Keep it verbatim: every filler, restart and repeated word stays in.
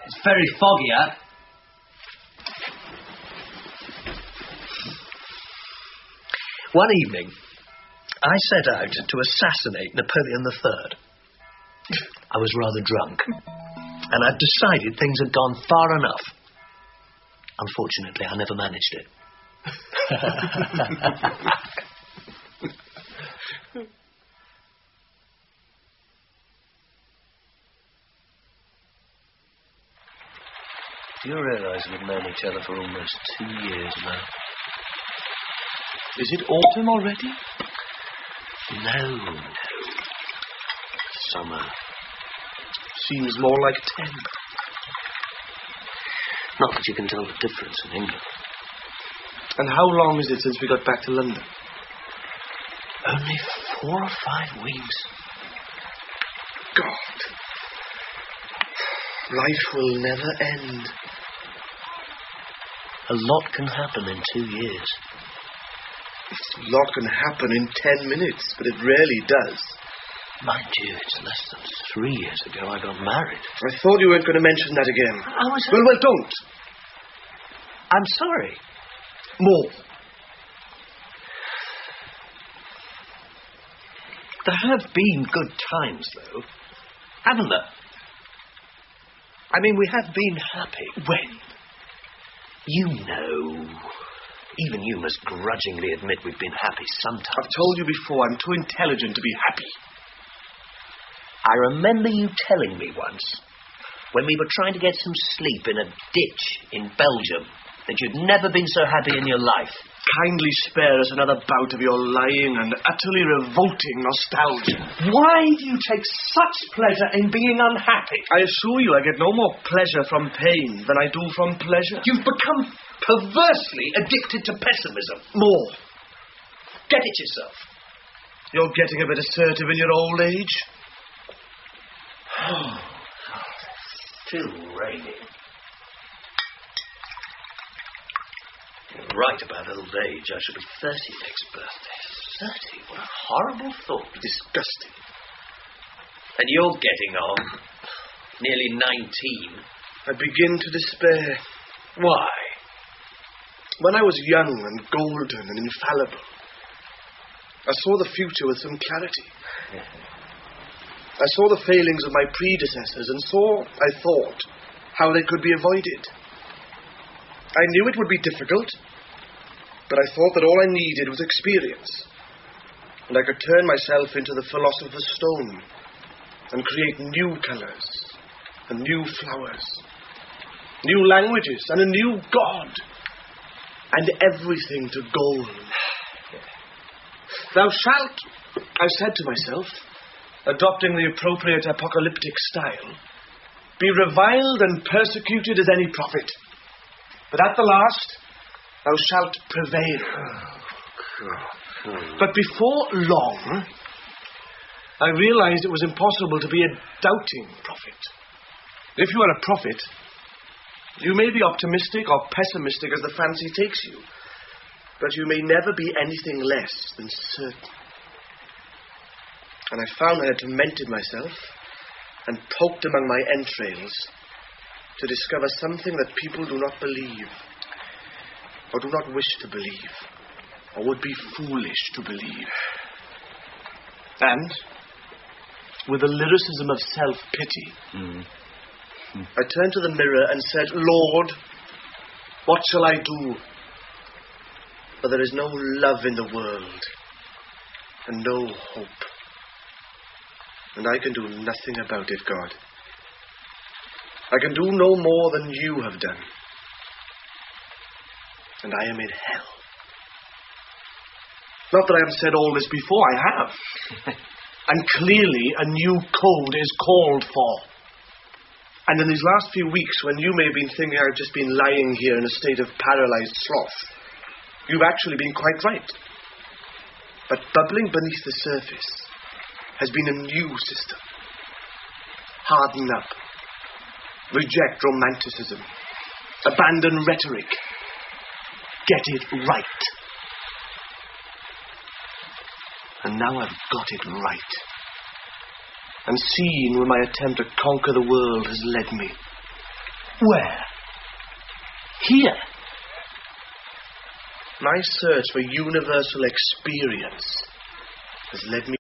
It's very foggy, huh? One evening, I set out to assassinate Napoleon the Third. I was rather drunk, and I'd decided things had gone far enough. Unfortunately, I never managed it. Do you realise we've known each other for almost two years now? Is it autumn already? No, no. Summer. Seems more like ten. Not that you can tell the difference in England. And how long is it since we got back to London? Only four or five weeks. God. Life will never end. A lot can happen in two years. A lot can happen in ten minutes, but it rarely does. Mind you, it's less than three years ago I got married. I thought you weren't going to mention that again. I was... Well, well, don't. I'm sorry. More. There have been good times, though. Haven't there? I mean, we have been happy. When? You know. Even you must grudgingly admit we've been happy sometimes. I've told you before, I'm too intelligent to be happy. I remember you telling me once, when we were trying to get some sleep in a ditch in Belgium, that you'd never been so happy in your life. Kindly spare us another bout of your lying and utterly revolting nostalgia. Why do you take such pleasure in being unhappy? I assure you I get no more pleasure from pain than I do from pleasure. You've become perversely addicted to pessimism. More. Get it yourself. You're getting a bit assertive in your old age. Oh, still raining. You're right about old age. I shall be thirty next birthday. Thirty? What a horrible thought. Disgusting. And you're getting on. Nearly nineteen. I begin to despair. Why? When I was young and golden and infallible, I saw the future with some clarity. I saw the failings of my predecessors and saw, I thought, how they could be avoided. I knew it would be difficult, but I thought that all I needed was experience, and I could turn myself into the philosopher's stone and create new colours and new flowers, new languages and a new God, and everything to gold. Thou shalt, I said to myself, adopting the appropriate apocalyptic style, be reviled and persecuted as any prophet, but at the last thou shalt prevail. But before long, I realized it was impossible to be a doubting prophet. If you are a prophet, you may be optimistic or pessimistic as the fancy takes you, but you may never be anything less than certain. And I found I had tormented myself and poked among my entrails to discover something that people do not believe, or do not wish to believe, or would be foolish to believe. And, with a lyricism of self-pity, mm. I turned to the mirror and said, Lord, what shall I do? For there is no love in the world, and no hope. And I can do nothing about it, God. I can do no more than you have done. And I am in hell. Not that I have said all this before, I have. And clearly a new code is called for. And in these last few weeks, when you may have been thinking I've just been lying here in a state of paralyzed sloth, you've actually been quite right. But bubbling beneath the surface has been a new system. Harden up. Reject romanticism. Abandon rhetoric. Get it right. And now I've got it right. And seen where my attempt to conquer the world has led me. Where? Here? My search for universal experience has led me